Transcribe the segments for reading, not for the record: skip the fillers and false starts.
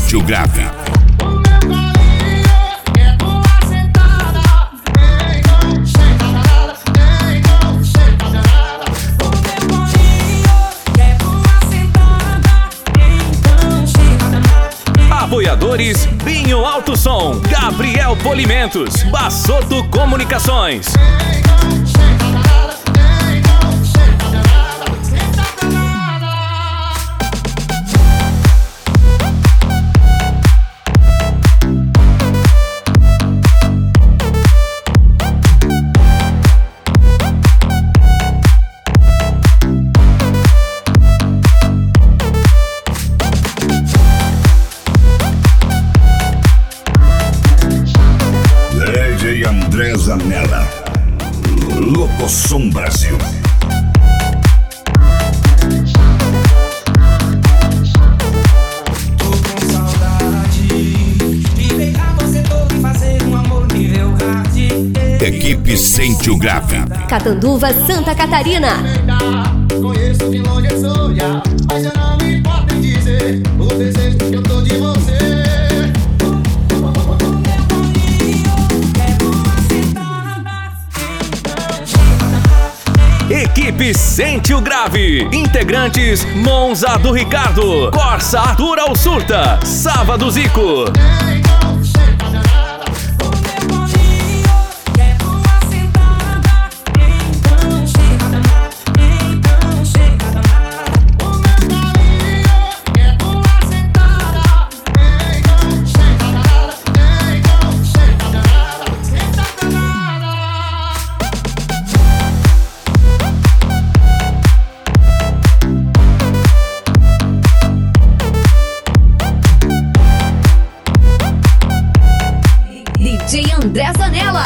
sente o grave. Apoiadores: Binho Alto Som, Gabriel Polimentos, Bassoto Comunicações. DJ André Zanella, Locosom Brasil. Tô com saudade de pegar você todo e fazer um amor nível hard. Equipe Sente o Grave. Catanduva, Santa Catarina. Conheço de longe a sonhar, mas eu não me importo em dizer o desejo que eu tô de você. Equipe Sente o Grave. Integrantes: Monza do Ricardo, Corsa Arthur ao Surta, Sábado Zico. DJ André Zanella.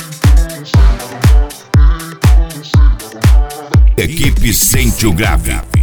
Equipe Sente o Grave.